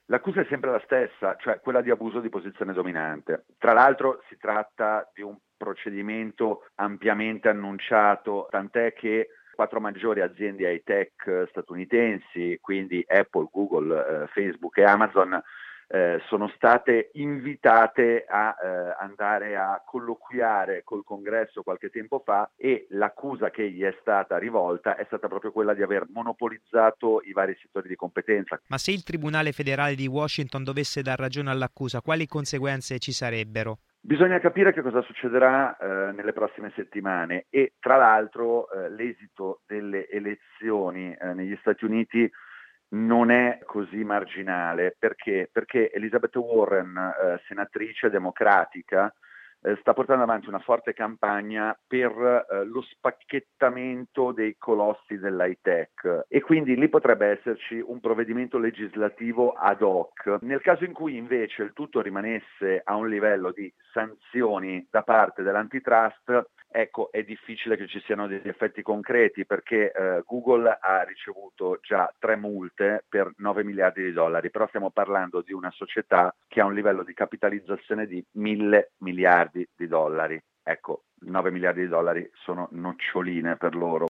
L'accusa è sempre la stessa, cioè quella di abuso di posizione dominante. Tra l'altro si tratta di un procedimento ampiamente annunciato, tant'è che quattro maggiori aziende high-tech statunitensi, quindi Apple, Google, Facebook e Amazon, sono state invitate a andare a colloquiare col Congresso qualche tempo fa e l'accusa che gli è stata rivolta è stata proprio quella di aver monopolizzato i vari settori di competenza. Ma se il Tribunale federale di Washington dovesse dar ragione all'accusa, quali conseguenze ci sarebbero? Bisogna capire che cosa succederà nelle prossime settimane e tra l'altro l'esito delle elezioni negli Stati Uniti non è così marginale. Perché? Perché Elizabeth Warren, senatrice democratica, sta portando avanti una forte campagna per lo spacchettamento dei colossi dell'high tech e quindi lì potrebbe esserci un provvedimento legislativo ad hoc. Nel caso in cui invece il tutto rimanesse a un livello di sanzioni da parte dell'antitrust, ecco, è difficile che ci siano degli effetti concreti perché Google ha ricevuto già 3 multe per 9 miliardi di dollari, però stiamo parlando di una società che ha un livello di capitalizzazione di 1.000 miliardi di dollari. Ecco, 9 miliardi di dollari sono noccioline per loro.